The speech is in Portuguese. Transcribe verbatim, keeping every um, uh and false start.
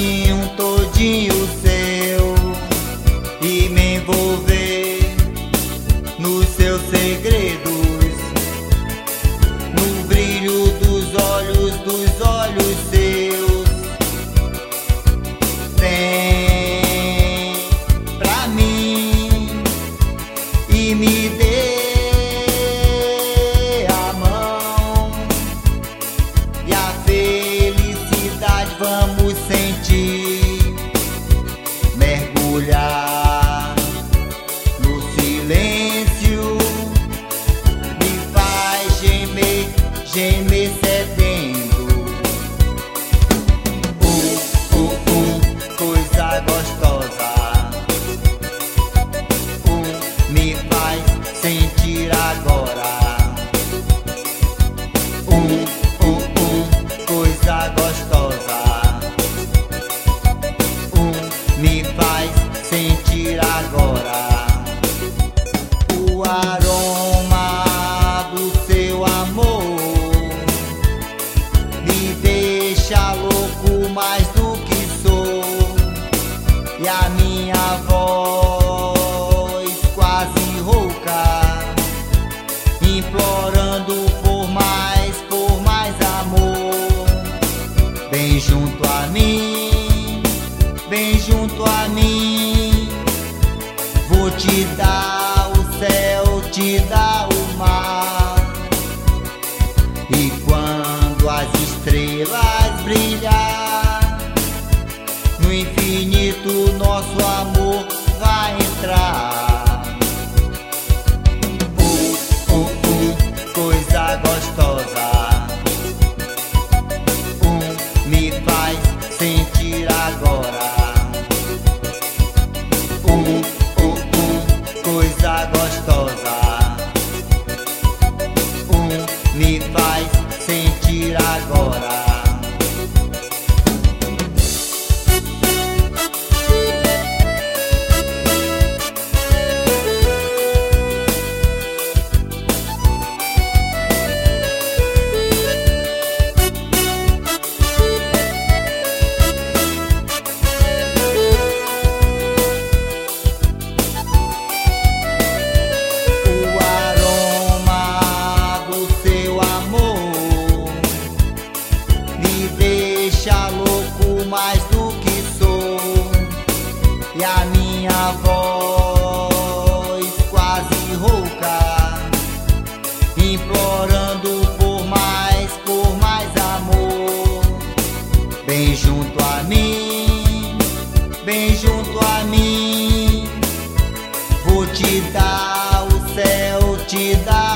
caminho todinho seu e me envolver nos seus segredos, no brilho dos olhos, dos olhos seus. Vem pra mim e me dê a mão, e a felicidade vamos sentir, mergulhar no silêncio, me faz gemer, gemer sedento. Uh, uh, uh, coisa gostosa, uh, me faz sentir agora. Uh, uh, uh, coisa gostosa, uh, me faz sentir agora. O aroma do seu amor me deixa louco mais do que sou, e a minha voz quase rouca, implorando por mais, por mais amor. Bem junto a mim, bem junto a mim, vou te dar o céu, te dar o mar. E quando as estrelas brilhar, no infinito nosso amor vai entrar. Uh, uh, uh, coisa gostosa, uh, me faz sentir agora. Uh, uh, uh, coisa gostosa, uh, me faz sentir agora. Deixa louco mais do que sou, e a minha voz quase rouca, implorando por mais, por mais amor. Bem junto a mim, bem junto a mim, vou te dar o céu, te dar